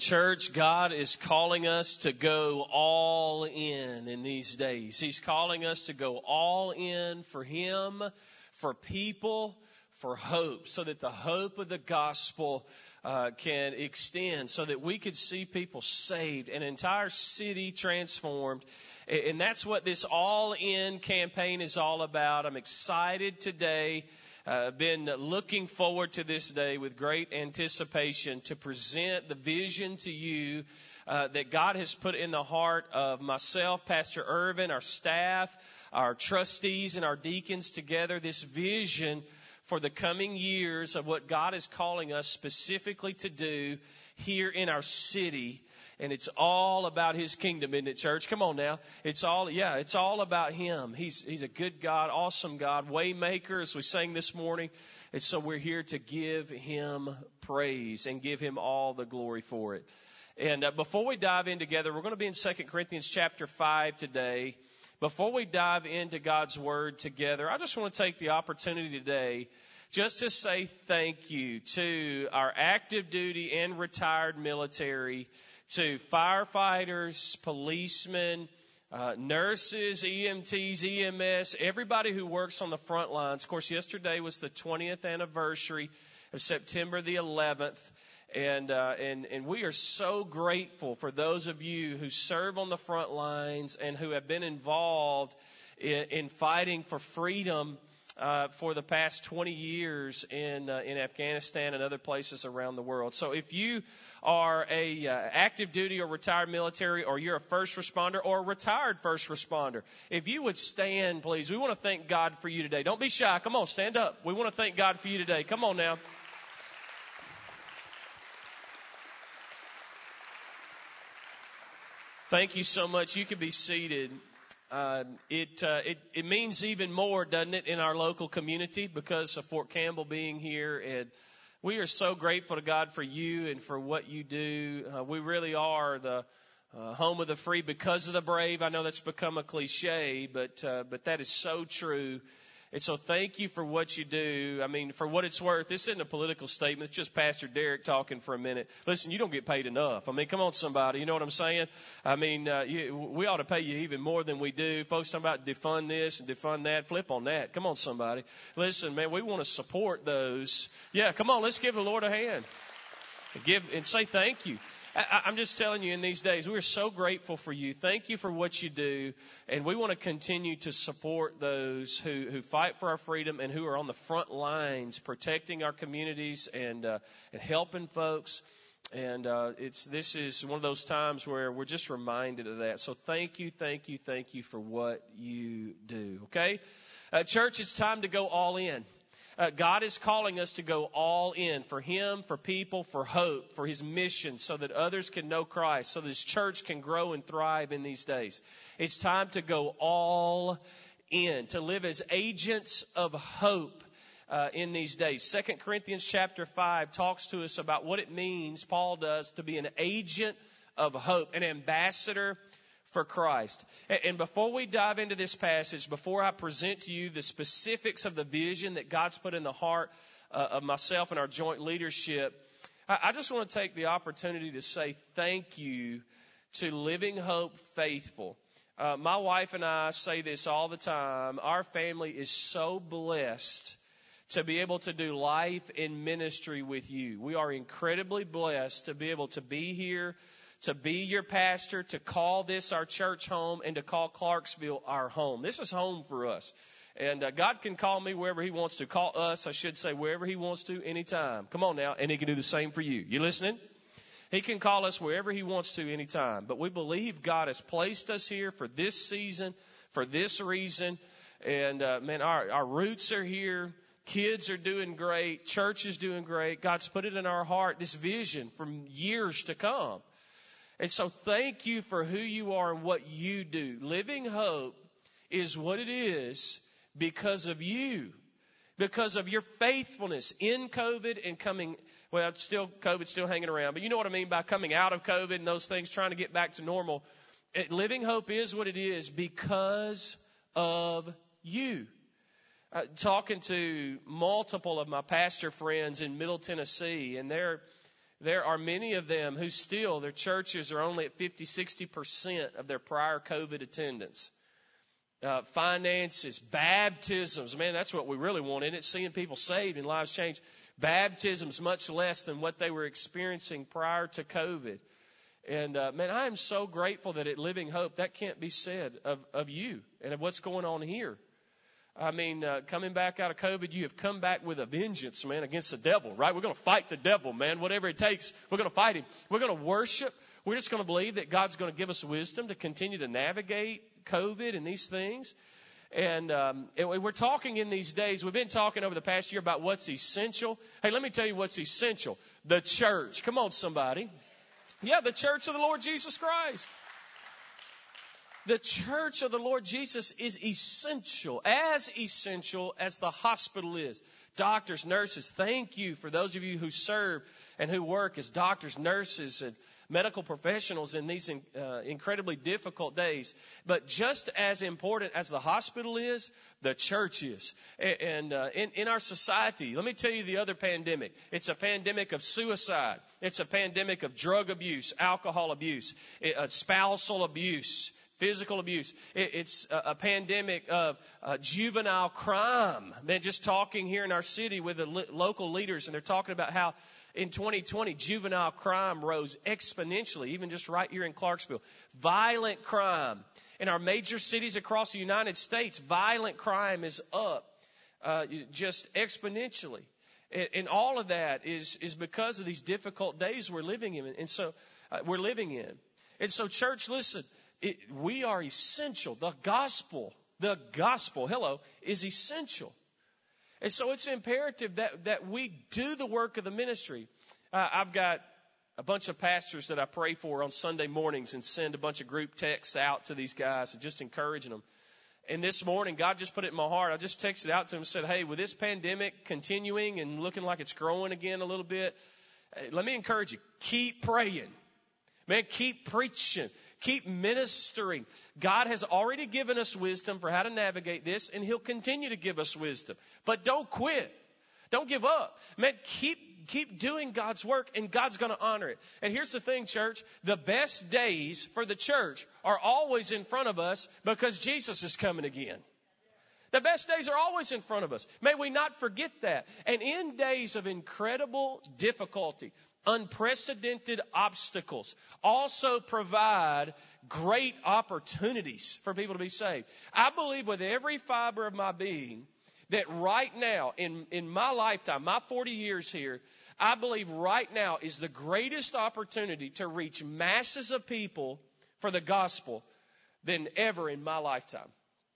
Church, God is calling us to go all in these days. He's calling us to go all in for Him, for people, for hope, so that the hope of the gospel can extend, so that we could see people saved, an entire city transformed. And that's what this all in campaign is all about. I'm excited today. I've been looking forward to this day with great anticipation to present the vision to you that God has put in the heart of myself, Pastor Irvin, our staff, our trustees, and our deacons together. This vision for the coming years of what God is calling us specifically to do here in our city. And it's all about His kingdom, isn't it, church? Come on now. It's all about Him. He's a good God, awesome God, way maker, as we sang this morning. And so we're here to give Him praise and give Him all the glory for it. And before we dive in together, we're going to be in 2 Corinthians chapter 5 today. Before we dive into God's Word together, I just want to take the opportunity today just to say thank you to our active duty and retired military, to firefighters, policemen, nurses, EMTs, EMS, everybody who works on the front lines. Of course, yesterday was the 20th anniversary of September the 11th. And we are so grateful for those of you who serve on the front lines and who have been involved in fighting for freedom for the past 20 years in Afghanistan and other places around the world. So if you are a active duty or retired military, or you're a first responder or a retired first responder, if you would stand, please. We want to thank God for you today. Don't be shy. Come on, stand up. We want to thank God for you today. Come on now. Thank you so much. You can be seated. It means even more, doesn't it, in our local community because of Fort Campbell being here. And we are so grateful to God for you and for what you do. We really are the home of the free because of the brave. I know that's become a cliche, but that is so true. And so thank you for what you do. I mean, for what it's worth, this isn't a political statement. It's just Pastor Derek talking for a minute. Listen, you don't get paid enough. I mean, come on, somebody. You know what I'm saying? I mean, we ought to pay you even more than we do. Folks talking about defund this and defund that. Flip on that. Come on, somebody. Listen, man, we want to support those. Yeah, come on. Let's give the Lord a hand. And say thank you. I'm just telling you, in these days, we're so grateful for you. Thank you for what you do. And we want to continue to support those who fight for our freedom and who are on the front lines protecting our communities and helping folks. And this is one of those times where we're just reminded of that. So thank you for what you do. Okay? Church, it's time to go all in. God is calling us to go all in for Him, for people, for hope, for His mission, so that others can know Christ, so that His church can grow and thrive in these days. It's time to go all in, to live as agents of hope in these days. 2 Corinthians chapter 5 talks to us about what it means, Paul does, to be an agent of hope, an ambassador for Christ. And before we dive into this passage, before I present to you the specifics of the vision that God's put in the heart of myself and our joint leadership, I just want to take the opportunity to say thank you to Living Hope Faithful. My wife and I say this all the time. Our family is so blessed to be able to do life in ministry with you. We are incredibly blessed to be able to be here, to be your pastor, to call this our church home, and to call Clarksville our home. This is home for us. And God can call me wherever He wants to. Call us, I should say, wherever He wants to, anytime. Come on now. And He can do the same for you. You listening? He can call us wherever He wants to, anytime. But we believe God has placed us here for this season, for this reason. And, man, our roots are here. Kids are doing great. Church is doing great. God's put it in our heart, this vision for years to come. And so thank you for who you are and what you do. Living Hope is what it is because of you, because of your faithfulness in COVID and coming, well, COVID's still hanging around, but you know what I mean by coming out of COVID and those things, trying to get back to normal. Living Hope is what it is because of you. Talking to multiple of my pastor friends in Middle Tennessee, and There are many of them who still, their churches are only at 50, 60% of their prior COVID attendance. Finances, baptisms, man, that's what we really want, isn't it? Seeing people saved and lives changed. Baptisms much less than what they were experiencing prior to COVID. And, man, I am so grateful that at Living Hope, that can't be said of you and of what's going on here. I mean, coming back out of COVID, you have come back with a vengeance, man, against the devil, right? We're going to fight the devil, man. Whatever it takes, we're going to fight him. We're going to worship. We're just going to believe that God's going to give us wisdom to continue to navigate COVID and these things. And we're talking in these days, we've been talking over the past year about what's essential. Hey, let me tell you what's essential. The church. Come on, somebody. Yeah, the church of the Lord Jesus Christ. The church of the Lord Jesus is essential as the hospital is. Doctors, nurses, thank you for those of you who serve and who work as doctors, nurses, and medical professionals in these incredibly difficult days. But just as important as the hospital is, the church is. And in our society, let me tell you the other pandemic. It's a pandemic of suicide. It's a pandemic of drug abuse, alcohol abuse, spousal abuse, physical abuse. It's a pandemic of juvenile crime. Man, just talking here in our city with the local leaders, and they're talking about how in 2020, juvenile crime rose exponentially, even just right here in Clarksville. Violent crime. In our major cities across the United States, violent crime is up just exponentially. And all of that is because of these difficult days we're living in. And so church, listen, we are essential. The gospel, hello, is essential. And so it's imperative that we do the work of the ministry. I've got a bunch of pastors that I pray for on Sunday mornings and send a bunch of group texts out to these guys and just encouraging them. And this morning, God just put it in my heart. I just texted out to them and said, hey, with this pandemic continuing and looking like it's growing again a little bit, let me encourage you. Keep praying. Man, keep preaching. Keep ministering. God has already given us wisdom for how to navigate this, and He'll continue to give us wisdom. But don't quit. Don't give up. Man, keep doing God's work, and God's going to honor it. And here's the thing, church. The best days for the church are always in front of us because Jesus is coming again. The best days are always in front of us. May we not forget that. And in days of incredible difficulty, unprecedented obstacles also provide great opportunities for people to be saved. I believe with every fiber of my being that right now in my lifetime, my 40 years here, I believe right now is the greatest opportunity to reach masses of people for the gospel than ever in my lifetime.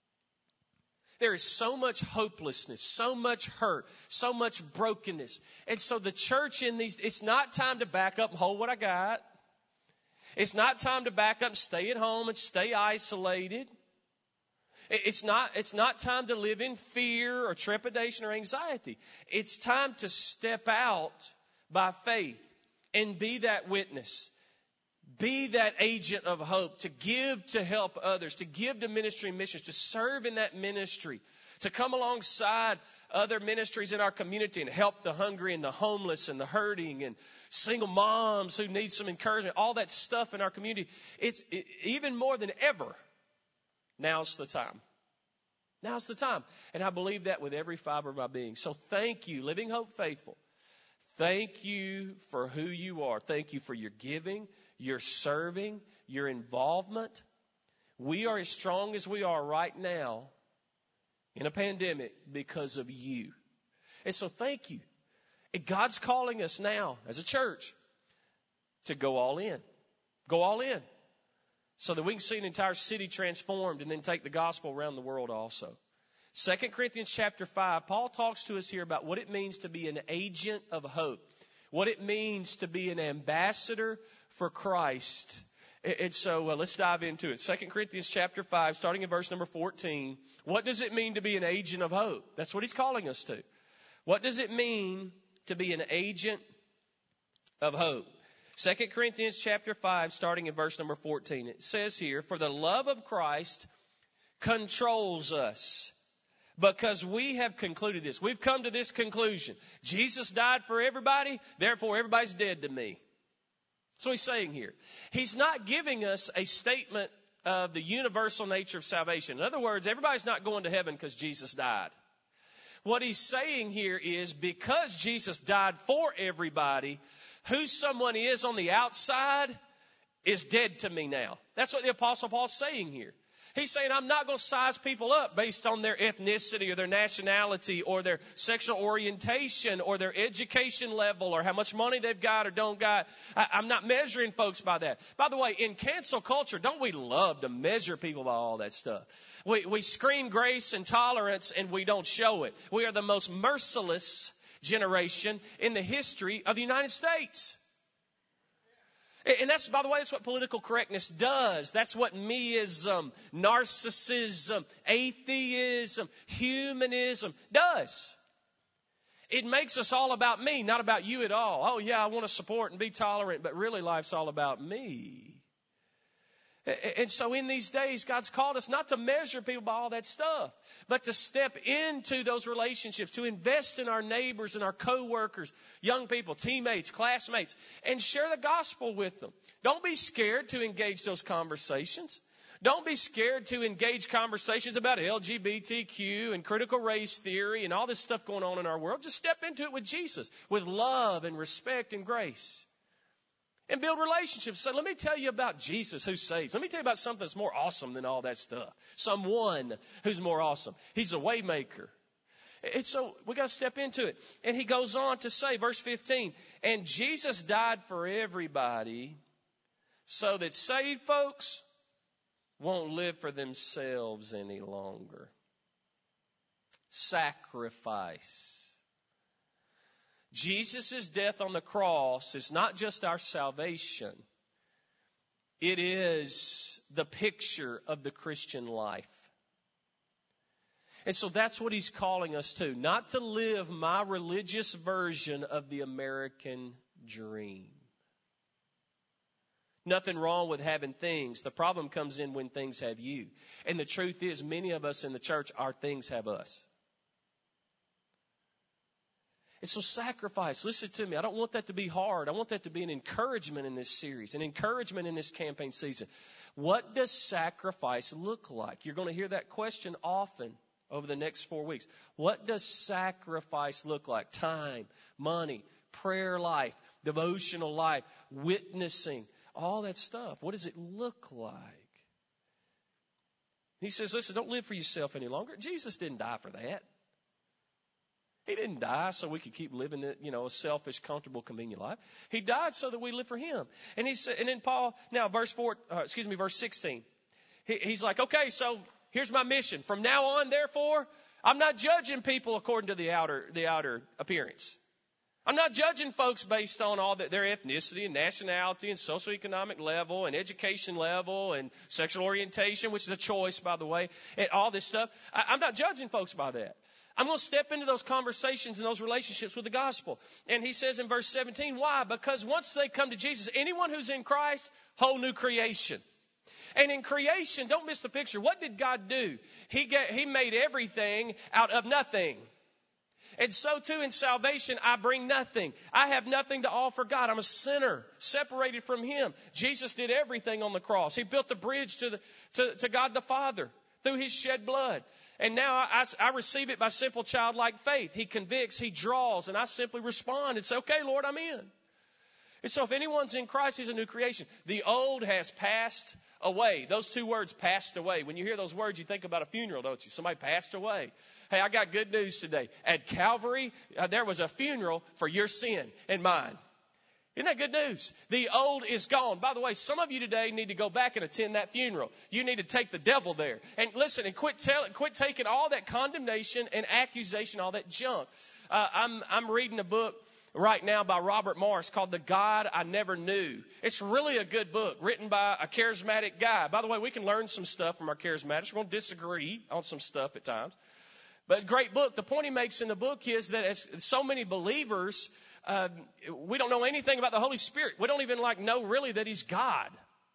There is so much hopelessness, so much hurt, so much brokenness. And so the church it's not time to back up and hold what I got. It's not time to back up and stay at home and stay isolated. It's not time to live in fear or trepidation or anxiety. It's time to step out by faith and be that witness. Be that agent of hope, to give to help others, to give to ministry and missions, to serve in that ministry, to come alongside other ministries in our community and help the hungry and the homeless and the hurting and single moms who need some encouragement, all that stuff in our community. It's even more than ever. Now's the time. Now's the time. And I believe that with every fiber of my being. So thank you, Living Hope Faithful. Thank you for who you are. Thank you for your giving, your serving, your involvement. We are as strong as we are right now in a pandemic because of you. And so thank you. And God's calling us now as a church to go all in. Go all in. So that we can see an entire city transformed and then take the gospel around the world also. 2 Corinthians chapter 5, Paul talks to us here about what it means to be an agent of hope. What it means to be an ambassador for Christ. And so let's dive into it. 2 Corinthians chapter 5, starting in verse number 14. What does it mean to be an agent of hope? That's what he's calling us to. What does it mean to be an agent of hope? 2 Corinthians chapter 5, starting in verse number 14. It says here, for the love of Christ controls us, Because we have concluded this. We've come to this conclusion. Jesus died for everybody, therefore everybody's dead to me. That's what he's saying here. He's not giving us a statement of the universal nature of salvation. In other words, everybody's not going to heaven because Jesus died. What he's saying here is because Jesus died for everybody, who someone is on the outside is dead to me now. That's what the Apostle Paul's saying here. He's saying, I'm not going to size people up based on their ethnicity or their nationality or their sexual orientation or their education level or how much money they've got or don't got. I'm not measuring folks by that. By the way, in cancel culture, don't we love to measure people by all that stuff? We scream grace and tolerance and we don't show it. We are the most merciless generation in the history of the United States. And that's, by the way, that's what political correctness does. That's what meism, narcissism, atheism, humanism does. It makes us all about me, not about you at all. Oh, yeah, I want to support and be tolerant, but really life's all about me. And so in these days, God's called us not to measure people by all that stuff, but to step into those relationships, to invest in our neighbors and our coworkers, young people, teammates, classmates, and share the gospel with them. Don't be scared to engage those conversations. Don't be scared to engage conversations about LGBTQ and critical race theory and all this stuff going on in our world. Just step into it with Jesus, with love and respect and grace. And build relationships. So let me tell you about Jesus who saves. Let me tell you about something that's more awesome than all that stuff. Someone who's more awesome. He's a way maker. And so we got to step into it. And he goes on to say, verse 15, and Jesus died for everybody so that saved folks won't live for themselves any longer. Sacrifice. Jesus' death on the cross is not just our salvation. It is the picture of the Christian life. And so that's what he's calling us to. Not to live my religious version of the American dream. Nothing wrong with having things. The problem comes in when things have you. And the truth is, many of us in the church, our things have us. And so sacrifice, listen to me, I don't want that to be hard. I want that to be an encouragement in this series, an encouragement in this campaign season. What does sacrifice look like? You're going to hear that question often over the next 4 weeks. What does sacrifice look like? Time, money, prayer life, devotional life, witnessing, all that stuff. What does it look like? He says, listen, don't live for yourself any longer. Jesus didn't die for that. He didn't die so we could keep living a selfish, comfortable, convenient life. He died so that we live for him. And he said, and then Paul, now verse 16. He's like, okay, so here's my mission. From now on, therefore, I'm not judging people according to the outer appearance. I'm not judging folks based on all their ethnicity and nationality and socioeconomic level and education level and sexual orientation, which is a choice, by the way, and all this stuff. I'm not judging folks by that. I'm going to step into those conversations and those relationships with the gospel. And he says in verse 17, why? Because once they come to Jesus, anyone who's in Christ, whole new creation. And in creation, don't miss the picture. What did God do? He made everything out of nothing. And so too in salvation, I bring nothing. I have nothing to offer God. I'm a sinner, separated from him. Jesus did everything on the cross. He built the bridge to God the Father through his shed blood. And now I receive it by simple childlike faith. He convicts, he draws, and I simply respond and say, okay, Lord, I'm in. And so if anyone's in Christ, he's a new creation. The old has passed away. Those two words, passed away. When you hear those words, you think about a funeral, don't you? Somebody passed away. Hey, I got good news today. At Calvary, there was a funeral for your sin and mine. Isn't that good news? The old is gone. By the way, some of you today need to go back and attend that funeral. You need to take the devil there. And listen, and quit taking all that condemnation and accusation, all that junk. I'm reading a book right now by Robert Morris called The God I Never Knew. It's really a good book written by a charismatic guy. By the way, we can learn some stuff from our charismatics. We're going to disagree on some stuff at times. But it's a great book. The point he makes in the book is that as so many believers, we don't know anything about the Holy Spirit. We don't even know really that he's God.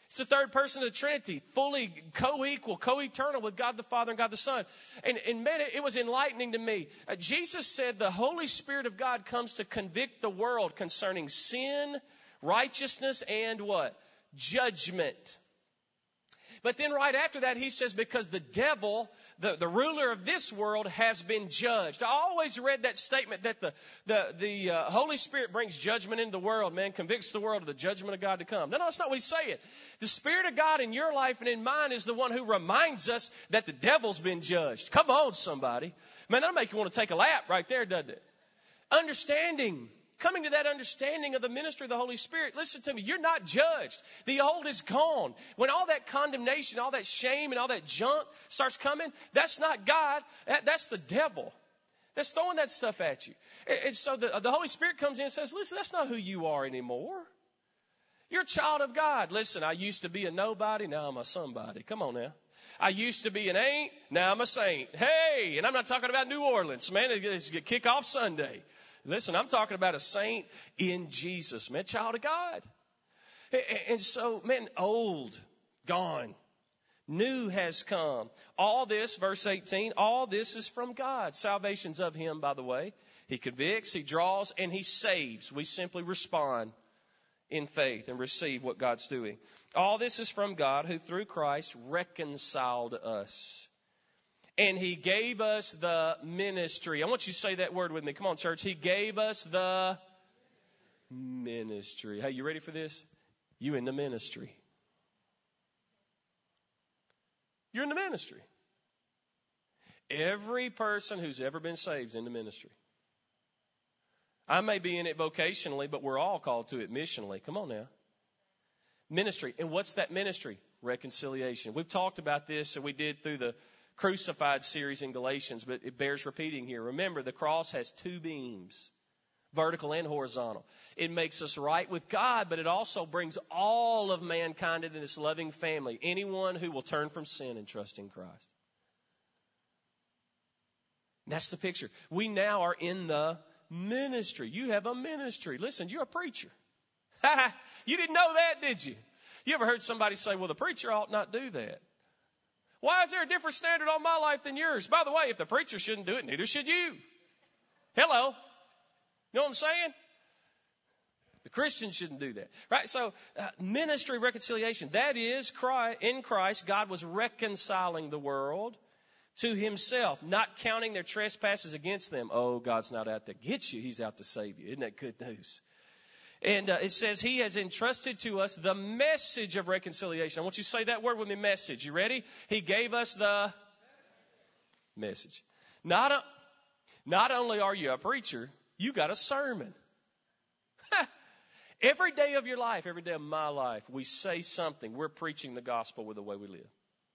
It's the third person of the Trinity, fully co-equal, co-eternal with God the Father and God the Son. And man, it was enlightening to me. Jesus said the Holy Spirit of God comes to convict the world concerning sin, righteousness, and what? Judgment. But then right after that, he says, because the devil, the ruler of this world, has been judged. I always read that statement that the Holy Spirit brings judgment into the world, man, convicts the world of the judgment of God to come. No, that's not what he's saying. The Spirit of God in your life and in mine is the one who reminds us that the devil's been judged. Come on, somebody. Man, that'll make you want to take a lap right there, doesn't it? Understanding. Coming to that understanding of the ministry of the Holy Spirit. Listen to me. You're not judged. The old is gone. When all that condemnation, all that shame, and all that junk starts coming, that's not God. That's the devil. That's throwing that stuff at you. And so the Holy Spirit comes in and says, listen, that's not who you are anymore. You're a child of God. Listen, I used to be a nobody. Now I'm a somebody. Come on now. I used to be an ain't. Now I'm a saint. Hey, and I'm not talking about New Orleans, man. It's kickoff Sunday. Listen, I'm talking about a saint in Jesus, man, child of God. And so, man, old, gone, new has come. All this, verse 18, all this is from God. Salvation's of him, by the way. He convicts, he draws, and he saves. We simply respond in faith and receive what God's doing. All this is from God, who through Christ reconciled us. And he gave us the ministry. I want you to say that word with me. Come on, church. He gave us the ministry. Hey, you ready for this? You in the ministry. You're in the ministry. Every person who's ever been saved is in the ministry. I may be in it vocationally, but we're all called to it missionally. Come on now. Ministry. And what's that ministry? Reconciliation. We've talked about this, and we did through the Crucified series in Galatians, but it bears repeating here. Remember, the cross has two beams, vertical and horizontal. It makes us right with God, but it also brings all of mankind into this loving family. Anyone who will turn from sin and trust in Christ. And that's the picture. We now are in the ministry. You have a ministry. Listen, you're a preacher. You didn't know that, did you? You ever heard somebody say, well, the preacher ought not do that? Why is there a different standard on my life than yours? By the way, if the preacher shouldn't do it, neither should you. Hello. You know what I'm saying? The Christian shouldn't do that. Right? So, ministry reconciliation. That is, in Christ, God was reconciling the world to himself, not counting their trespasses against them. Oh, God's not out to get you. He's out to save you. Isn't that good news? And it says he has entrusted to us the message of reconciliation. I want you to say that word with me, message. You ready? He gave us the message. Not only are you a preacher, you got a sermon. Every day of your life, every day of my life, we say something. We're preaching the gospel with the way we live.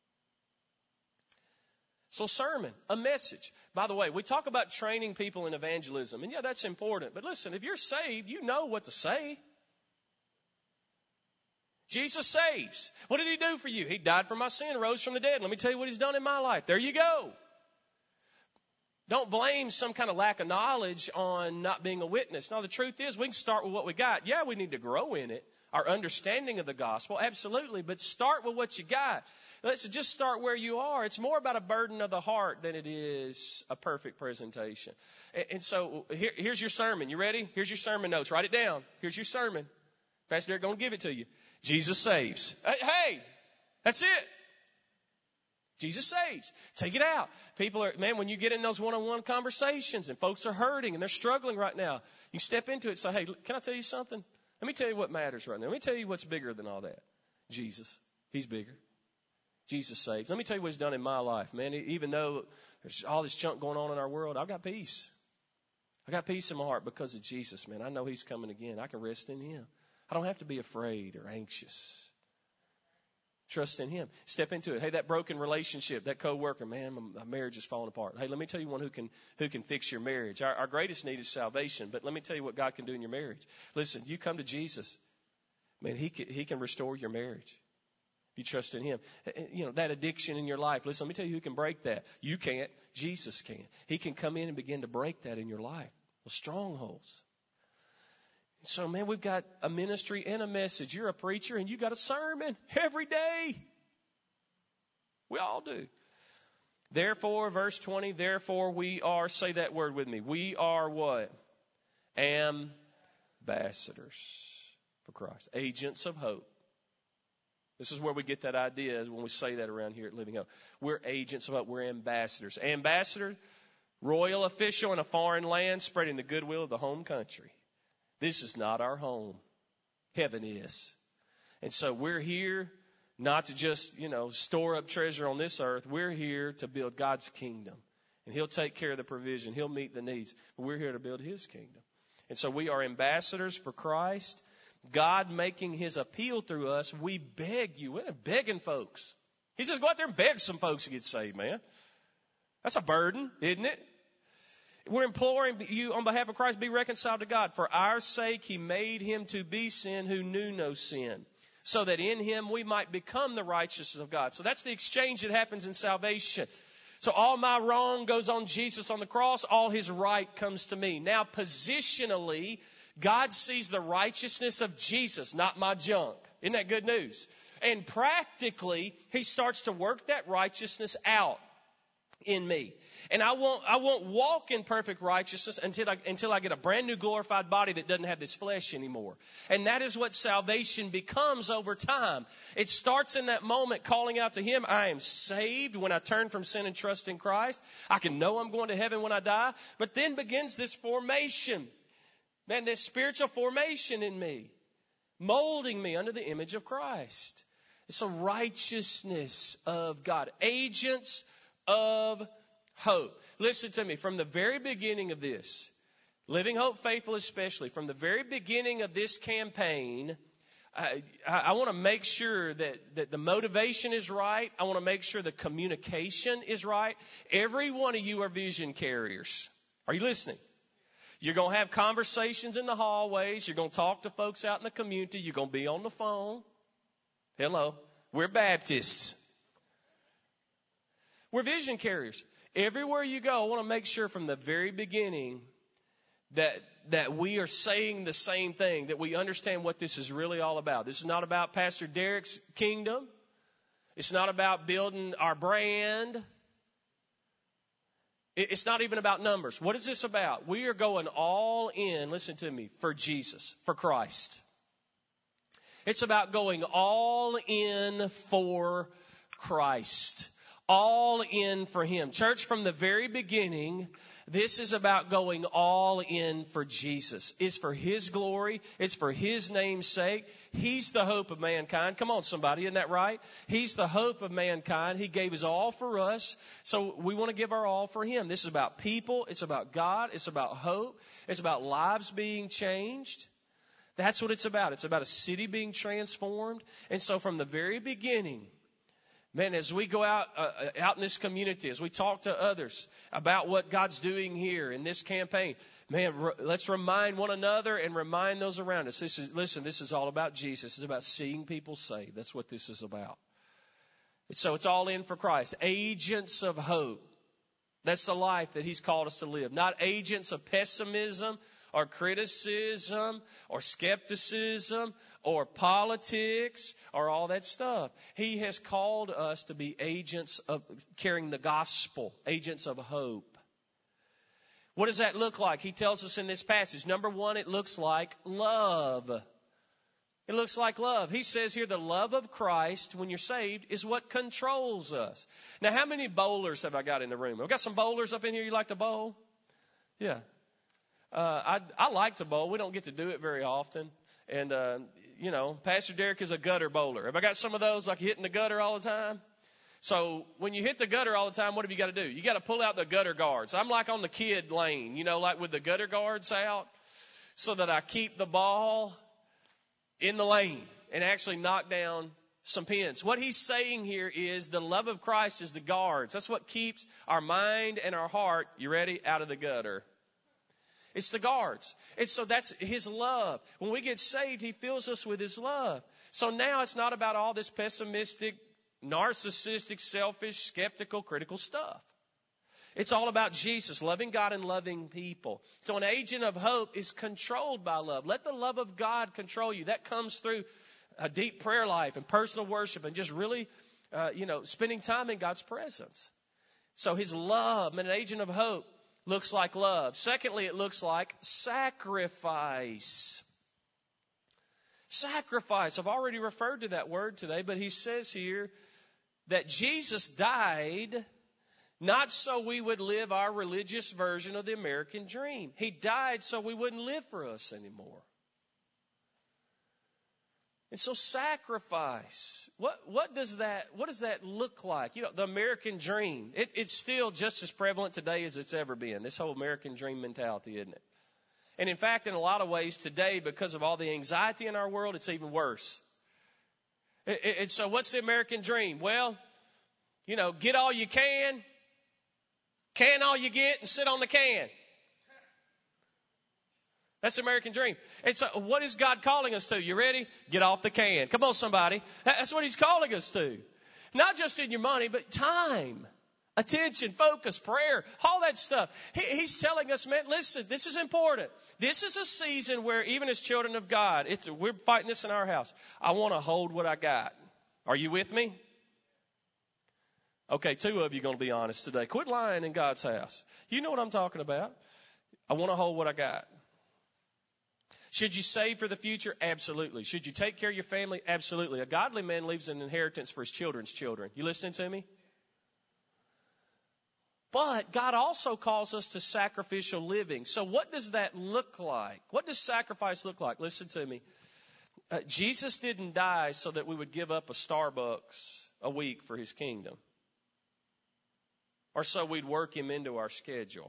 So sermon, a message. By the way, we talk about training people in evangelism. And yeah, that's important. But listen, if you're saved, you know what to say. Jesus saves. What did he do for you? He died for my sin, rose from the dead. Let me tell you what he's done in my life. There you go. Don't blame some kind of lack of knowledge on not being a witness. No, the truth is we can start with what we got. Yeah, we need to grow in it. Our understanding of the gospel, absolutely. But start with what you got. Let's just start where you are. It's more about a burden of the heart than it is a perfect presentation. And so here's your sermon. You ready? Here's your sermon notes. Write it down. Here's your sermon. Pastor Derek going to give it to you. Jesus saves. Hey, that's it. Jesus saves. Take it out. People are, man, when you get in those one-on-one conversations and folks are hurting and they're struggling right now, you step into it and say, hey, can I tell you something? Let me tell you what matters right now. Let me tell you what's bigger than all that. Jesus. He's bigger. Jesus saves. Let me tell you what he's done in my life, man. Even though there's all this junk going on in our world, I've got peace. I got peace in my heart because of Jesus, man. I know he's coming again. I can rest in him. I don't have to be afraid or anxious. Trust in him. Step into it. Hey, that broken relationship, that coworker, man, my marriage is falling apart. Hey, let me tell you one who can fix your marriage. Our greatest need is salvation, but let me tell you what God can do in your marriage. Listen, you come to Jesus, man, he can restore your marriage. If you trust in him. You know, that addiction in your life. Listen, let me tell you who can break that. You can't. Jesus can. He can come in and begin to break that in your life. Those strongholds. So, man, we've got a ministry and a message. You're a preacher and you got a sermon every day. We all do. Therefore, verse 20, therefore we are, say that word with me. We are what? Ambassadors for Christ. Agents of hope. This is where we get that idea is when we say that around here at Living Hope. We're agents of hope. We're ambassadors. Ambassador, royal official in a foreign land spreading the goodwill of the home country. This is not our home. Heaven is. And so we're here not to just, store up treasure on this earth. We're here to build God's kingdom. And He'll take care of the provision. He'll meet the needs. But we're here to build His kingdom. And so we are ambassadors for Christ. God making His appeal through us. We beg you. We're begging folks. He says, go out there and beg some folks to get saved, man. That's a burden, isn't it? We're imploring you on behalf of Christ, be reconciled to God. For our sake, He made Him to be sin who knew no sin, so that in Him we might become the righteousness of God. So that's the exchange that happens in salvation. So all my wrong goes on Jesus on the cross. All His right comes to me. Now, positionally, God sees the righteousness of Jesus, not my junk. Isn't that good news? And practically, He starts to work that righteousness out in me. And I won't walk in perfect righteousness until I get a brand new glorified body that doesn't have this flesh anymore. And that is what salvation becomes over time. It starts in that moment calling out to Him. I am saved when I turn from sin and trust in Christ. I can know I'm going to heaven when I die. But then begins this formation. Man, this spiritual formation in me, molding me under the image of Christ. It's a righteousness of God. Agents of hope. Listen to me. From the very beginning of this, Living Hope Faithful especially, from the very beginning of this campaign, I want to make sure that the motivation is right. I want to make sure the communication is right. Every one of you are vision carriers. Are you listening? You're going to have conversations in the hallways. You're going to talk to folks out in the community. You're going to be on the phone. Hello. We're Baptists. We're vision carriers. Everywhere you go, I want to make sure from the very beginning that we are saying the same thing, that we understand what this is really all about. This is not about Pastor Derek's kingdom. It's not about building our brand. It's not even about numbers. What is this about? We are going all in, listen to me, for Jesus, for Christ. It's about going all in for Christ. All in for Him. Church, from the very beginning, this is about going all in for Jesus. It's for His glory. It's for His name's sake. He's the hope of mankind. Come on, somebody, isn't that right? He's the hope of mankind. He gave His all for us. So we want to give our all for Him. This is about people. It's about God. It's about hope. It's about lives being changed. That's what it's about. It's about a city being transformed. And so from the very beginning, man, as we go out in this community, as we talk to others about what God's doing here in this campaign, man, let's remind one another and remind those around us. This is all about Jesus. It's about seeing people saved. That's what this is about. So it's all in for Christ. Agents of hope. That's the life that He's called us to live. Not agents of pessimism or criticism or skepticism or politics or all that stuff. He has called us to be agents of carrying the gospel, agents of hope. What does that look like? He tells us in this passage. Number one, it looks like love. It looks like love. He says here the love of Christ, when you're saved, is what controls us. Now, how many bowlers have I got in the room? I've got some bowlers up in here. You like to bowl? Yeah. I like to bowl. We don't get to do it very often. And, Pastor Derek is a gutter bowler. Have I got some of those like hitting the gutter all the time? So when you hit the gutter all the time, what have you got to do? You got to pull out the gutter guards. I'm like on the kid lane, like with the gutter guards out so that I keep the ball in the lane and actually knock down some pins. What he's saying here is the love of Christ is the guards. That's what keeps our mind and our heart, you ready, out of the gutter. It's the guards. And so that's His love. When we get saved, He fills us with His love. So now it's not about all this pessimistic, narcissistic, selfish, skeptical, critical stuff. It's all about Jesus, loving God and loving people. So an agent of hope is controlled by love. Let the love of God control you. That comes through a deep prayer life and personal worship and just really, spending time in God's presence. So his love, an agent of hope, looks like love. Secondly, it looks like sacrifice. Sacrifice. I've already referred to that word today, but he says here that Jesus died not so we would live our religious version of the American dream. He died so we wouldn't live for us anymore. And so sacrifice, what does that look like? The American dream, it's still just as prevalent today as it's ever been. This whole American dream mentality, isn't it? And in fact, in a lot of ways today, because of all the anxiety in our world, it's even worse. And so what's the American dream? Well, get all you can all you get, and sit on the can. That's the American dream. And so what is God calling us to? You ready? Get off the can. Come on, somebody. That's what he's calling us to. Not just in your money, but time, attention, focus, prayer, all that stuff. He's telling us, man, listen, this is important. This is a season where even as children of God, we're fighting this in our house. I want to hold what I got. Are you with me? Okay, 2 of you are going to be honest today. Quit lying in God's house. You know what I'm talking about. I want to hold what I got. Should you save for the future? Absolutely. Should you take care of your family? Absolutely. A godly man leaves an inheritance for his children's children. You listening to me? But God also calls us to sacrificial living. So what does that look like? What does sacrifice look like? Listen to me. Jesus didn't die so that we would give up a Starbucks a week for his kingdom, or so we'd work him into our schedule.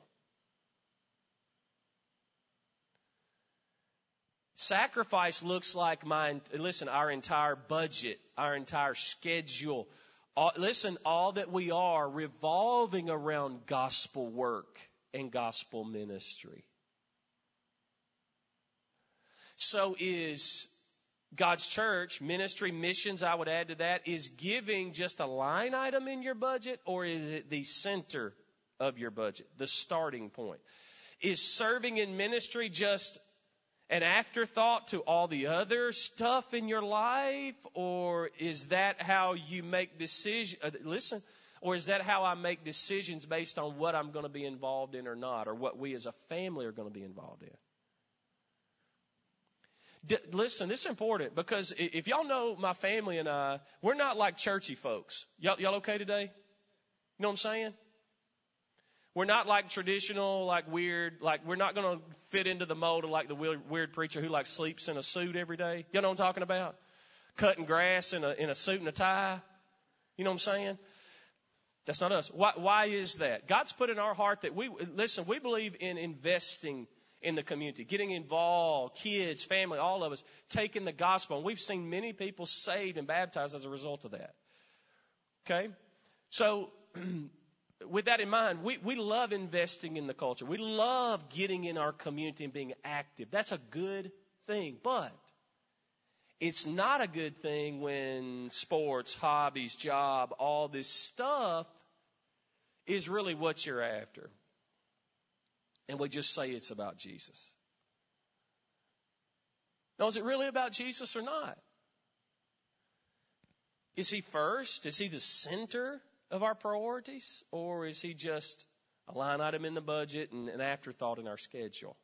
Sacrifice looks like our entire budget, our entire schedule. All that we are revolving around gospel work and gospel ministry. So is God's church, ministry, missions, I would add to that, is giving just a line item in your budget, or is it the center of your budget, the starting point? Is serving in ministry just an afterthought to all the other stuff in your life, or is that how you make decisions? Or is that how I make decisions based on what I'm going to be involved in or not, or what we as a family are going to be involved in? Listen, this is important, because if y'all know my family and I, we're not like churchy folks. Y'all okay today? You know what I'm saying? We're not like traditional, like weird, like we're not going to fit into the mold of like the weird preacher who like sleeps in a suit every day. You know what I'm talking about? Cutting grass in a suit and a tie. You know what I'm saying? That's not us. Why is that? God's put in our heart that we believe in investing in the community, getting involved, kids, family, all of us, taking the gospel. And we've seen many people saved and baptized as a result of that. Okay? So, with that in mind, we love investing in the culture. We love getting in our community and being active. That's a good thing. But it's not a good thing when sports, hobbies, job, all this stuff is really what you're after. And we just say it's about Jesus. Now, is it really about Jesus or not? Is he first? Is he the center of our priorities? Or is he just a line item in the budget and an afterthought in our schedule?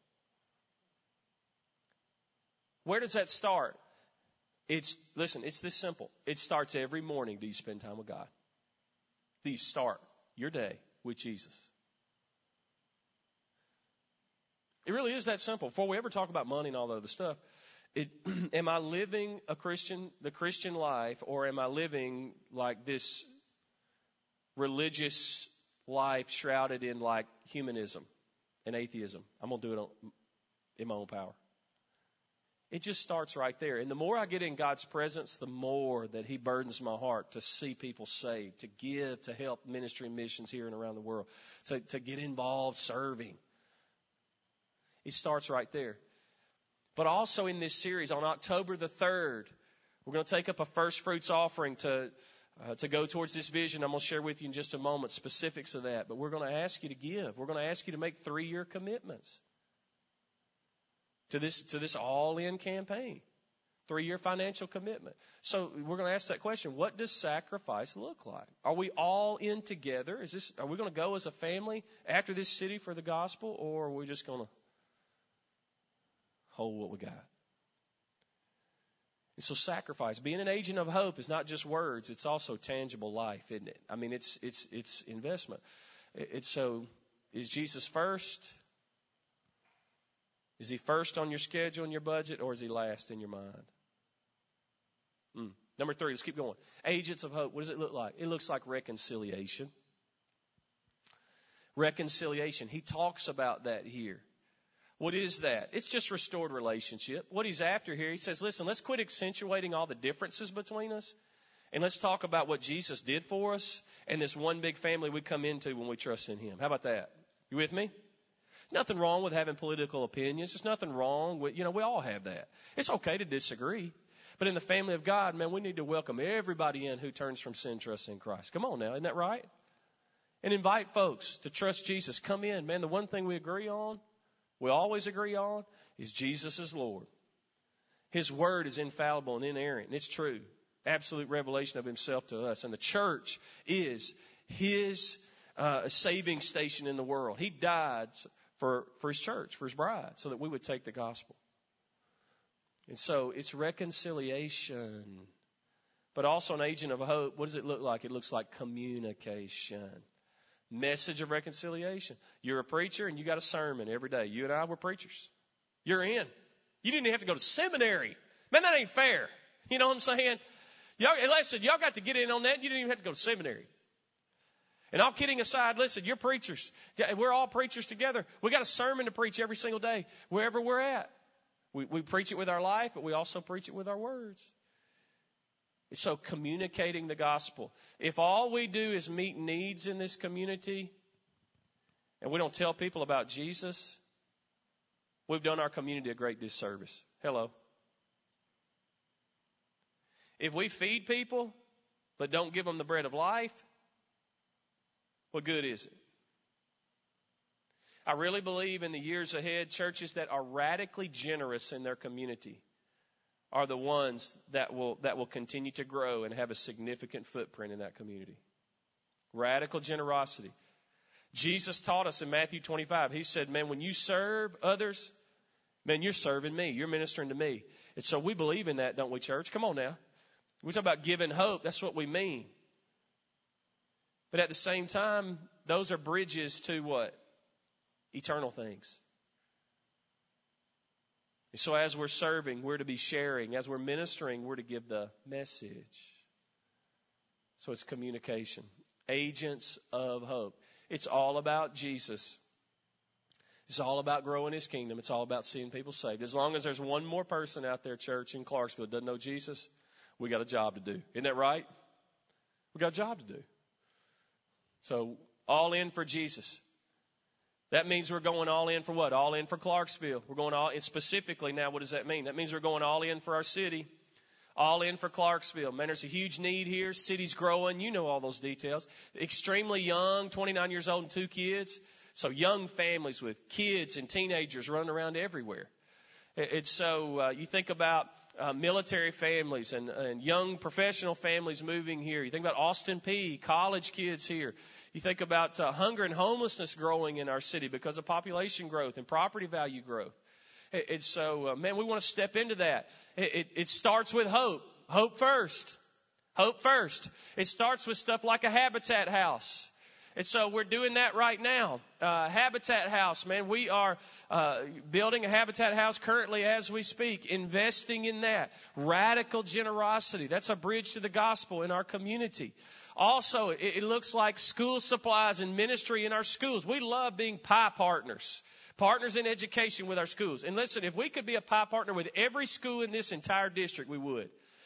Where does that start? It's this simple. It starts every morning. Do you spend time with God? Do you start your day with Jesus? It really is that simple. Before we ever talk about money and all the other stuff, am I living the Christian life, or am I living like this religious life shrouded in like humanism and atheism? I'm going to do it in my own power. It just starts right there. And the more I get in God's presence, the more that he burdens my heart to see people saved, to give, to help ministry and missions here and around the world, to get involved serving. It starts right there. But also in this series, on October the 3rd, we're going to take up a first fruits offering to to go towards this vision. I'm going to share with you in just a moment specifics of that. But we're going to ask you to give. We're going to ask you to make 3-year commitments to this all-in campaign. 3-year financial commitment. So we're going to ask that question. What does sacrifice look like? Are we all in together? Are we going to go as a family after this city for the gospel, or are we just going to hold what we got? And so sacrifice, being an agent of hope, is not just words. It's also tangible life, isn't it? I mean, it's investment. So is Jesus first? Is he first on your schedule and your budget, or is he last in your mind? Number 3, let's keep going. Agents of hope, what does it look like? It looks like reconciliation. Reconciliation. He talks about that here. What is that? It's just restored relationship. What he's after here, he says, listen, let's quit accentuating all the differences between us, and let's talk about what Jesus did for us and this one big family we come into when we trust in him. How about that? You with me? Nothing wrong with having political opinions. There's nothing wrong with, we all have that. It's okay to disagree. But in the family of God, man, we need to welcome everybody in who turns from sin, trust in Christ. Come on now, isn't that right? And invite folks to trust Jesus. Come in, man. The one thing we always agree on, is Jesus is Lord. His word is infallible and inerrant, and it's true. Absolute revelation of himself to us. And the church is his saving station in the world. He died for his church, for his bride, so that we would take the gospel. And so it's reconciliation, but also an agent of hope. What does it look like? It looks like communication. Message of reconciliation. You're a preacher and you got a sermon every day. You and I, we're preachers. You're in. You didn't even have to go to seminary. Man, that ain't fair. You know what I'm saying? Y'all got to get in on that. You didn't even have to go to seminary. And all kidding aside, listen, you're preachers. We're all preachers together. We got a sermon to preach every single day, wherever we're at. We preach it with our life, but we also preach it with our words. So communicating the gospel. If all we do is meet needs in this community and we don't tell people about Jesus, we've done our community a great disservice. Hello. If we feed people but don't give them the bread of life, what good is it? I really believe in the years ahead, churches that are radically generous in their community are the ones that will continue to grow and have a significant footprint in that community. Radical generosity. Jesus taught us in Matthew 25. He said, man, when you serve others, man, you're serving me. You're ministering to me. And so we believe in that, don't we, church? Come on now. We talk about giving hope. That's what we mean. But at the same time, those are bridges to what? Eternal things. So as we're serving, we're to be sharing. As we're ministering, we're to give the message. So it's communication. Agents of hope. It's all about Jesus. It's all about growing his kingdom. It's all about seeing people saved. As long as there's one more person out there, church, in Clarksville that doesn't know Jesus, we got a job to do. Isn't that right? We got a job to do. So all in for Jesus. That means we're going all in for what? All in for Clarksville. We're going all in specifically now. What does that mean? That means we're going all in for our city. All in for Clarksville. Man, there's a huge need here. City's growing. You know all those details. Extremely young, 29 years old and 2 kids. So young families with kids and teenagers running around everywhere. It's so you think about military families and young professional families moving here. You think about Austin Peay, college kids here. You think about hunger and homelessness growing in our city because of population growth and property value growth. It's so, man, we want to step into that. It starts with hope. Hope first. Hope first. It starts with stuff like a Habitat house. And so we're doing that right now. Habitat house, man, we are building a Habitat house currently as we speak, investing in that. Radical generosity. That's a bridge to the gospel in our community. Also, it looks like school supplies and ministry in our schools. We love being pie partners. Partners in education with our schools. And listen, if we could be a pie partner with every school in this entire district, we would.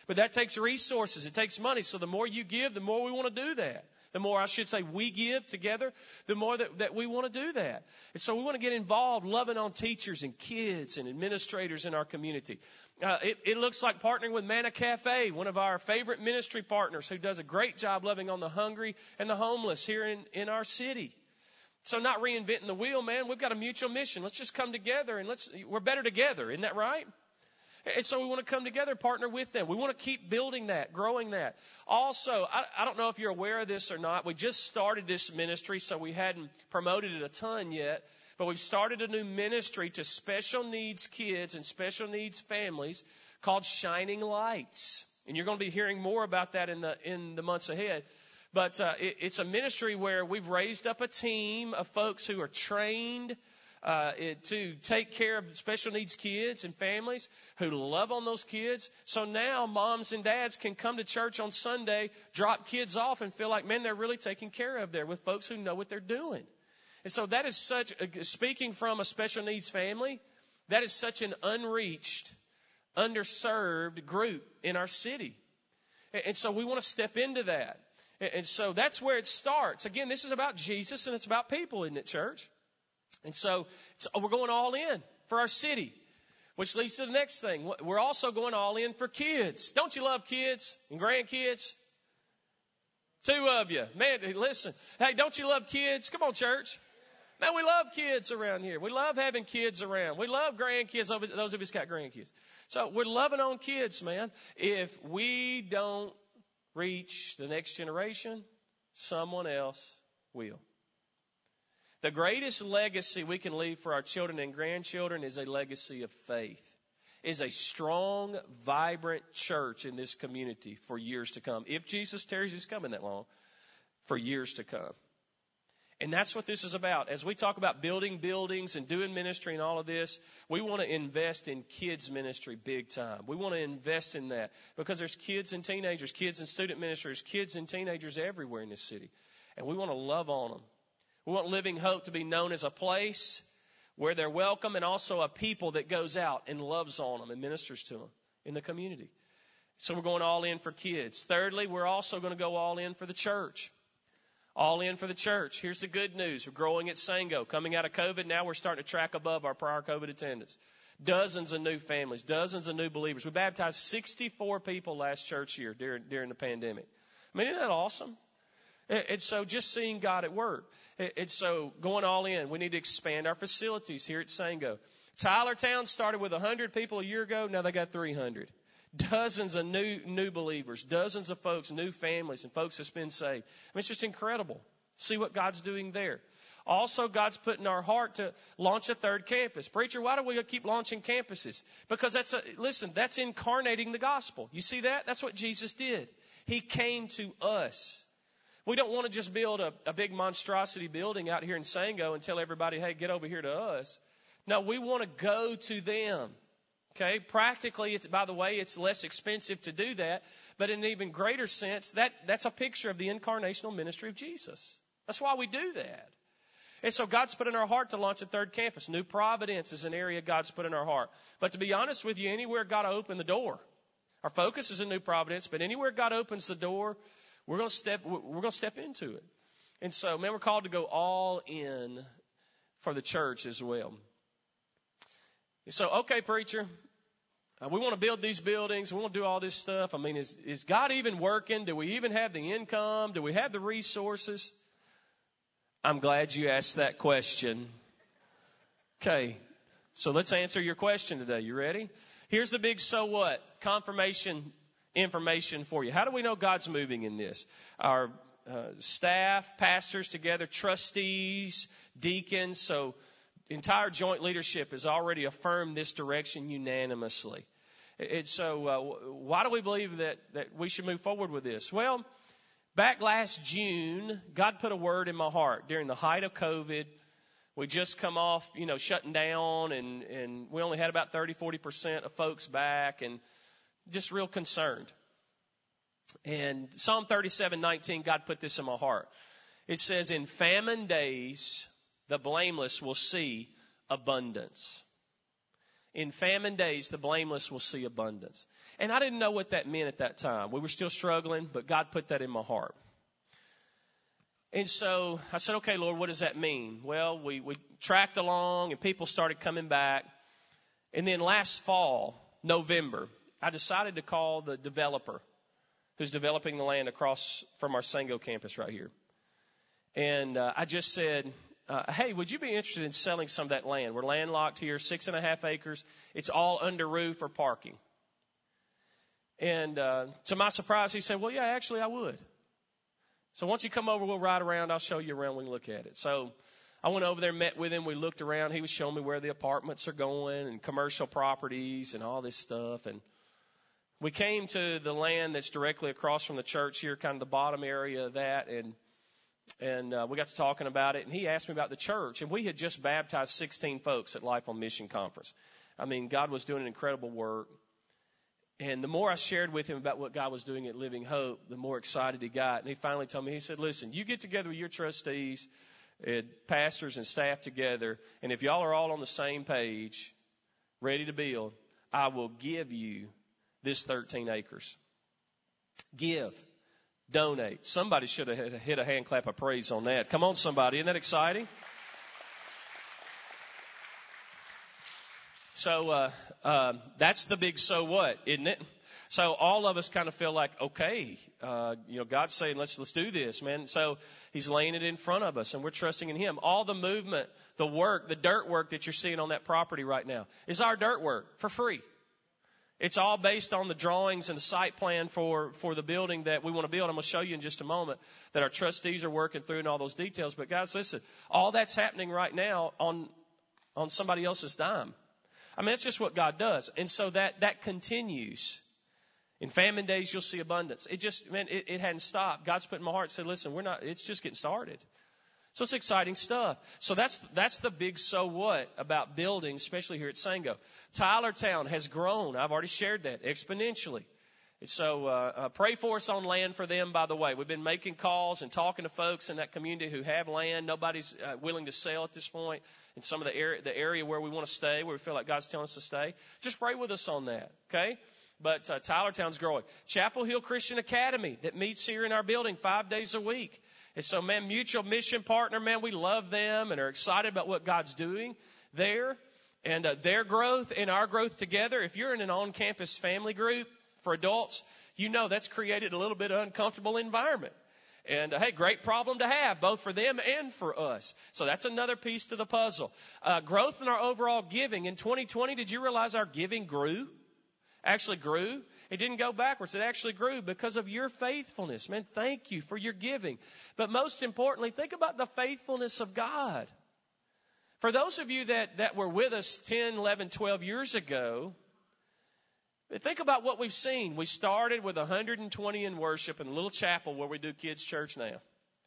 But that takes resources. It takes money. So the more you give, the more we want to do that. The more, I should say, we give together, the more that we want to do that. And so we want to get involved, loving on teachers and kids and administrators in our community. It looks like partnering with Manna Cafe, one of our favorite ministry partners who does a great job loving on the hungry and the homeless here in our city. So not reinventing the wheel, man. We've got a mutual mission. Let's just come together and we're better together. Isn't that right? And so we want to come together, partner with them. We want to keep building that, growing that. Also, I don't know if you're aware of this or not. We just started this ministry, so we hadn't promoted it a ton yet. But we've started a new ministry to special needs kids and special needs families called Shining Lights. And you're going to be hearing more about that in the months ahead. But it's a ministry where we've raised up a team of folks who are trained to take care of special needs kids and families who love on those kids. So now moms and dads can come to church on Sunday, drop kids off, and feel like, man, they're really taken care of there with folks who know what they're doing. And so that is speaking from a special needs family, that is such an unreached, underserved group in our city. And so we want to step into that. And so that's where it starts. Again, this is about Jesus and it's about people, isn't it, church? And so we're going all in for our city, which leads to the next thing. We're also going all in for kids. Don't you love kids and grandkids? Two of you. Man, listen. Hey, don't you love kids? Come on, church. Man, we love kids around here. We love having kids around. We love grandkids, those of us got grandkids. So we're loving on kids, man. If we don't reach the next generation, someone else will. The greatest legacy we can leave for our children and grandchildren is a legacy of faith, is a strong, vibrant church in this community for years to come. If Jesus tarries, he's coming that long, for years to come. And that's what this is about. As we talk about building buildings and doing ministry and all of this, we want to invest in kids ministry big time. We want to invest in that because there's kids and teenagers, kids and student ministers, kids and teenagers everywhere in this city. And we want to love on them. We want Living Hope to be known as a place where they're welcome and also a people that goes out and loves on them and ministers to them in the community. So we're going all in for kids. Thirdly, we're also going to go all in for the church. All in for the church. Here's the good news. We're growing at Sango. Coming out of COVID, now we're starting to track above our prior COVID attendance. Dozens of new families, dozens of new believers. We baptized 64 people last church year during the pandemic. I mean, isn't that awesome? And so just seeing God at work. And so going all in, we need to expand our facilities here at Sango. Tylertown started with 100 people a year ago. Now they got 300. Dozens of new believers, dozens of folks, new families, and folks that's been saved. I mean, it's just incredible. See what God's doing there. Also, God's put in our heart to launch a third campus. Preacher, why do we keep launching campuses? Because that's incarnating the gospel. You see that? That's what Jesus did. He came to us. We don't want to just build a big monstrosity building out here in Sango and tell everybody, hey, get over here to us. No, we want to go to them. Okay, practically, by the way, it's less expensive to do that. But in an even greater sense, that's a picture of the incarnational ministry of Jesus. That's why we do that. And so God's put in our heart to launch a third campus. New Providence is an area God's put in our heart. But to be honest with you, anywhere God opened the door. Our focus is in New Providence, but anywhere God opens the door, we're going to step into it. And so, man, we're called to go all in for the church as well. So, okay, preacher, we want to build these buildings. We want to do all this stuff. I mean, is God even working? Do we even have the income? Do we have the resources? I'm glad you asked that question. Okay, so let's answer your question today. You ready? Here's the big so what? Confirmation information for you. How do we know God's moving in this? Our staff, pastors together, trustees, deacons, so entire joint leadership has already affirmed this direction unanimously. And so why do we believe that we should move forward with this? Well, back last June, God put a word in my heart during the height of COVID. We just come off, shutting down and we only had about 40% of folks back and just real concerned. And Psalm 37:19, God put this in my heart. It says, in famine days, the blameless will see abundance. In famine days, the blameless will see abundance. And I didn't know what that meant at that time. We were still struggling, but God put that in my heart. And so I said, okay, Lord, what does that mean? Well, we tracked along and people started coming back. And then last fall, November, I decided to call the developer who's developing the land across from our Sango campus right here. And I just said, hey, would you be interested in selling some of that land? We're landlocked here, 6.5 acres. It's all under roof or parking. And to my surprise, he said, well, yeah, actually, I would. So once you come over, we'll ride around. I'll show you around. We can look at it. So I went over there, met with him. We looked around. He was showing me where the apartments are going and commercial properties and all this stuff. And we came to the land that's directly across from the church here, kind of the bottom area of that. And we got to talking about it. And he asked me about the church. And we had just baptized 16 folks at Life on Mission Conference. I mean, God was doing an incredible work. And the more I shared with him about what God was doing at Living Hope, the more excited he got. And he finally told me, he said, listen, you get together with your trustees, pastors and staff together, and if y'all are all on the same page, ready to build, I will give you this 13 acres. Give. Donate. Somebody should have hit a hand clap of praise on that. Come on, somebody. Isn't that exciting? So that's the big so what, isn't it? So all of us kind of feel like, okay, God's saying, let's do this, man. So he's laying it in front of us, and we're trusting in him. All the movement, the work, the dirt work that you're seeing on that property right now is our dirt work for free. It's all based on the drawings and the site plan for the building that we want to build. I'm going to show you in just a moment that our trustees are working through and all those details. But guys, listen, all that's happening right now on somebody else's dime. I mean, that's just what God does. And so that continues. In famine days, you'll see abundance. It hadn't stopped. God's put in my heart and said, listen, it's just getting started. So it's exciting stuff. So that's the big so what about building, especially here at Sango. Tylertown has grown. I've already shared that exponentially. So pray for us on land for them, by the way. We've been making calls and talking to folks in that community who have land. Nobody's willing to sell at this point in some of the area where we want to stay, where we feel like God's telling us to stay. Just pray with us on that, okay? But Tylertown's growing. Chapel Hill Christian Academy that meets here in our building 5 days a week. And so, man, mutual mission partner, man, we love them and are excited about what God's doing there. And their growth and our growth together. If you're in an on-campus family group for adults, you know that's created a little bit of uncomfortable environment. And, hey, great problem to have, both for them and for us. So that's another piece to the puzzle. Growth in our overall giving. In 2020, did you realize our giving grew? Actually grew. It didn't go backwards. It actually grew because of your faithfulness. Man, thank you for your giving. But most importantly, think about the faithfulness of God. For those of you that were with us 10, 11, 12 years ago, think about what we've seen. We started with 120 in worship in a little chapel where we do kids' church now.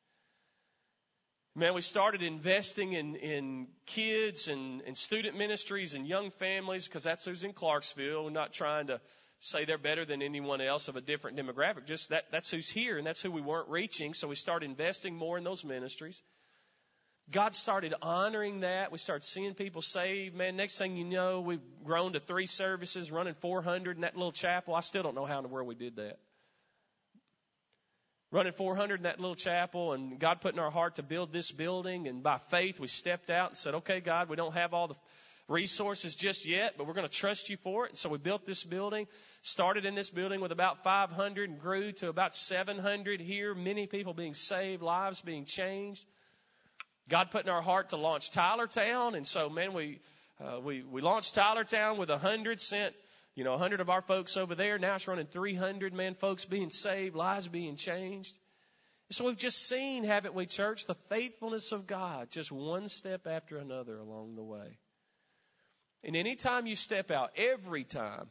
Man, we started investing in kids and student ministries and young families because that's who's in Clarksville. We're not trying to say they're better than anyone else of a different demographic. Just that's who's here, and that's who we weren't reaching. So we started investing more in those ministries. God started honoring that. We started seeing people saved. Man, next thing you know, we've grown to 3 services, running 400 in that little chapel. I still don't know how in the world we did that. Running 400 in that little chapel, and God put in our heart to build this building. And by faith, we stepped out and said, okay, God, we don't have all the resources just yet, but we're going to trust you for it. And so we built this building, started in this building with about 500 and grew to about 700 here. Many people being saved, lives being changed. God put in our heart to launch Tylertown. And so, man, we launched Tylertown with 100, sent 100 of our folks over there. Now it's running 300, man, folks being saved, lives being changed. So we've just seen, haven't we, church, the faithfulness of God, just one step after another along the way. And any time you step out, every time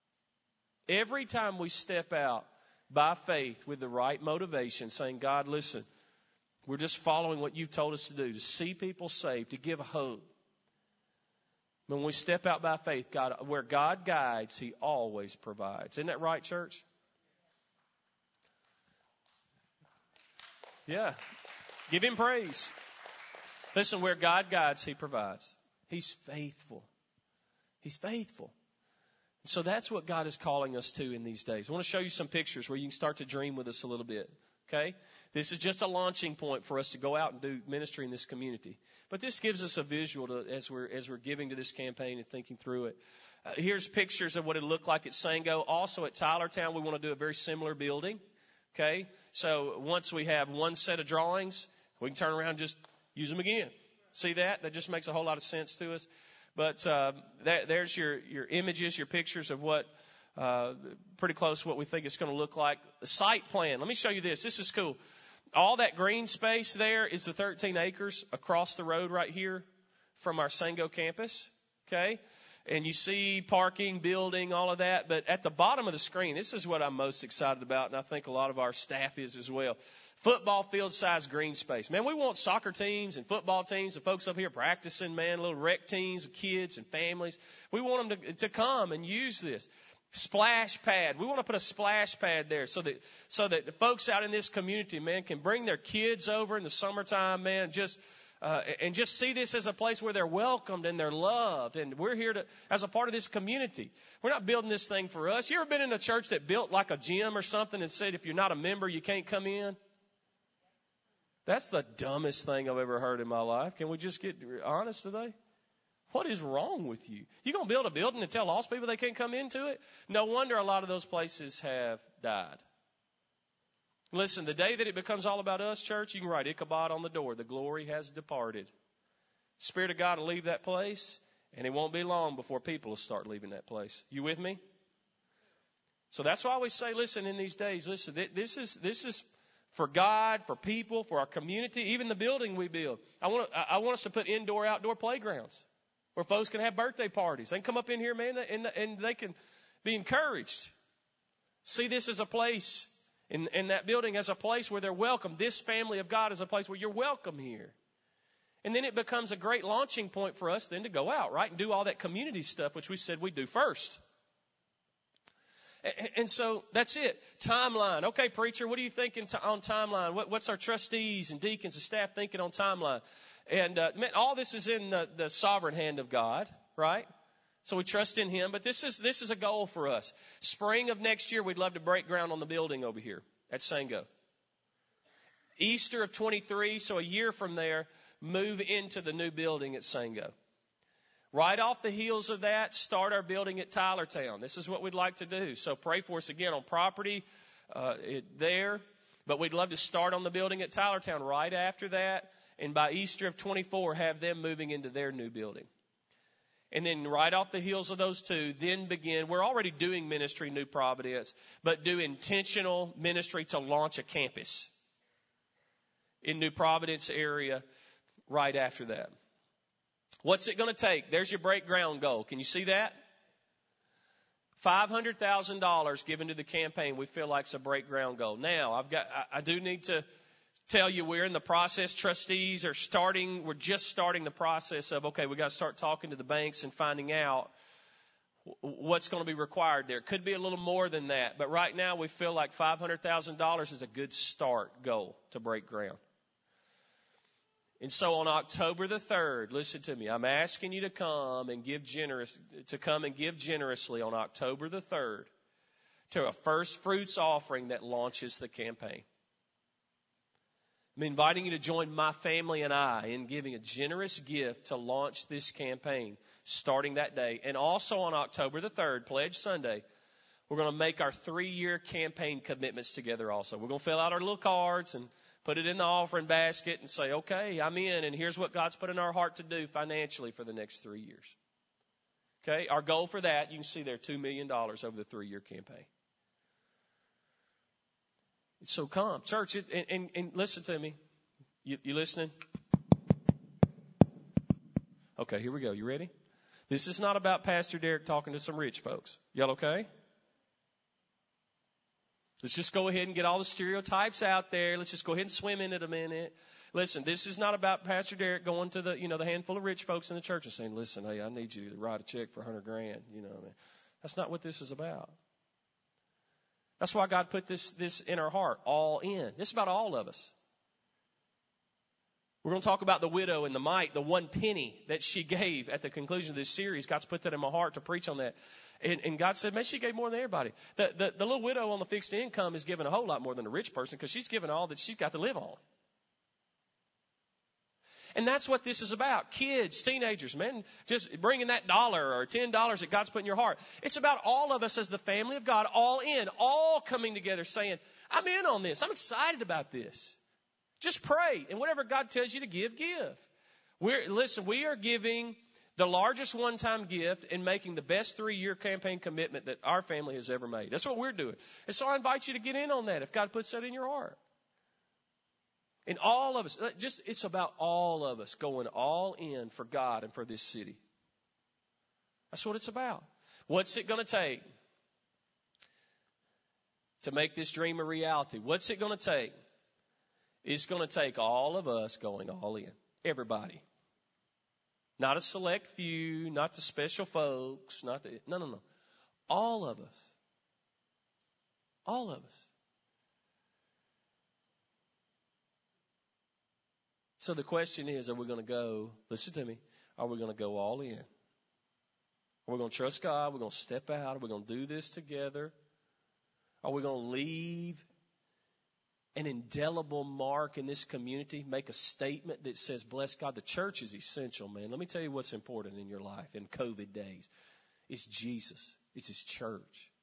we step out by faith with the right motivation, saying, God, listen, we're just following what you've told us to do, to see people saved, to give hope. When we step out by faith, God, where God guides, He always provides. Isn't that right, church? Yeah. Give Him praise. Listen, where God guides, He provides. He's faithful. He's faithful. So that's what God is calling us to in these days. I want to show you some pictures where you can start to dream with us a little bit. Okay? This is just a launching point for us to go out and do ministry in this community. But this gives us a visual as we're giving to this campaign and thinking through it. Here's pictures of what it looked like at Sango. Also at Tylertown, we want to do a very similar building. Okay? So once we have one set of drawings, we can turn around and just use them again. See that? That just makes a whole lot of sense to us. But there's your images, your pictures of what pretty close to what we think it's going to look like. The site plan. Let me show you this. This is cool. All that green space there is the 13 acres across the road right here from our Sango campus. Okay? And you see parking, building, all of that. But at the bottom of the screen, this is what I'm most excited about, and I think a lot of our staff is as well. Football field size green space. Man, we want soccer teams and football teams and folks up here practicing, man, little rec teams with kids and families. We want them to come and use this. Splash pad. We want to put a splash pad there so that the folks out in this community, man, can bring their kids over in the summertime, man, and just see this as a place where they're welcomed and they're loved. And we're here as a part of this community. We're not building this thing for us. You ever been in a church that built like a gym or something and said if you're not a member, you can't come in? That's the dumbest thing I've ever heard in my life. Can we just get honest today? What is wrong with you? You going to build a building and tell lost people they can't come into it? No wonder a lot of those places have died. Listen, the day that it becomes all about us, church, you can write Ichabod on the door. The glory has departed. Spirit of God will leave that place, and it won't be long before people will start leaving that place. You with me? So that's why we say, listen, in these days, listen, this is for God, for people, for our community, even the building we build. I want us to put indoor, outdoor playgrounds where folks can have birthday parties. They can come up in here, man, and they can be encouraged. See this as a place in that building as a place where they're welcome. This family of God is a place where you're welcome here. And then it becomes a great launching point for us then to go out, right, and do all that community stuff, which we said we'd do first. And so that's it. Timeline. Okay, preacher, what are you thinking on timeline? What's our trustees and deacons and staff thinking on timeline? And man, all this is in the sovereign hand of God, right? So we trust in Him. But this is a goal for us. Spring of next year, we'd love to break ground on the building over here at Sango. Easter of 23, so a year from there, move into the new building at Sango. Right off the heels of that, start our building at Tylertown. This is what we'd like to do. So pray for us again on property there. But we'd love to start on the building at Tylertown right after that. And by Easter of 24, have them moving into their new building. And then right off the heels of those two, then begin. We're already doing ministry, New Providence, but do intentional ministry to launch a campus in New Providence area right after that. What's it going to take? There's your break ground goal. Can you see that? $500,000 given to the campaign we feel like is a break ground goal. Now, I do need to tell you we're in the process. Trustees are we're just starting the process of, okay, we got to start talking to the banks and finding out what's going to be required there. It could be a little more than that, but right now we feel like $500,000 is a good start goal to break ground. And so on October the 3rd, listen to me, I'm asking you to come and give generously on October the 3rd to a first fruits offering that launches the campaign. I'm inviting you to join my family and I in giving a generous gift to launch this campaign starting that day. And also on October the 3rd, Pledge Sunday, we're going to make our 3-year campaign commitments together also. We're going to fill out our little cards and put it in the offering basket and say, okay, I'm in, and here's what God's put in our heart to do financially for the next 3 years. Okay, our goal for that, you can see there, $2 million over the 3-year campaign. So come, church, and listen to me. You listening? Okay, here we go. You ready? This is not about Pastor Derek talking to some rich folks. Y'all okay? Let's just go ahead and get all the stereotypes out there. Let's just go ahead and swim in it a minute. Listen, this is not about Pastor Derek going to the handful of rich folks in the church and saying, listen, hey, I need you to write a check for $100,000. That's not what this is about. That's why God put this in our heart, all in. It's about all of us. We're going to talk about the widow and the mite, the 1 penny that she gave at the conclusion of this series. God's put that in my heart to preach on that. And God said, man, she gave more than everybody. The little widow on the fixed income is giving a whole lot more than the rich person because she's given all that she's got to live on. And that's what this is about. Kids, teenagers, man, just bringing that $1 or $10 that God's put in your heart. It's about all of us as the family of God, all in, all coming together saying, I'm in on this. I'm excited about this. Just pray. And whatever God tells you to give, give. We are giving the largest one-time gift and making the best 3-year campaign commitment that our family has ever made. That's what we're doing. And so I invite you to get in on that if God puts that in your heart. And all of us, it's about all of us going all in for God and for this city. That's what it's about. What's it going to take to make this dream a reality? What's it going to take? It's going to take all of us going all in. Everybody. Not a select few, not the special folks, no. All of us. All of us. So the question is, are we going to go, listen to me, are we going to go all in? Are we going to trust God? Are we going to step out? Are we going to do this together? Are we going to leave an indelible mark in this community, make a statement that says, bless God, the church is essential, man. Let me tell you what's important in your life in COVID days. It's Jesus. It's His church.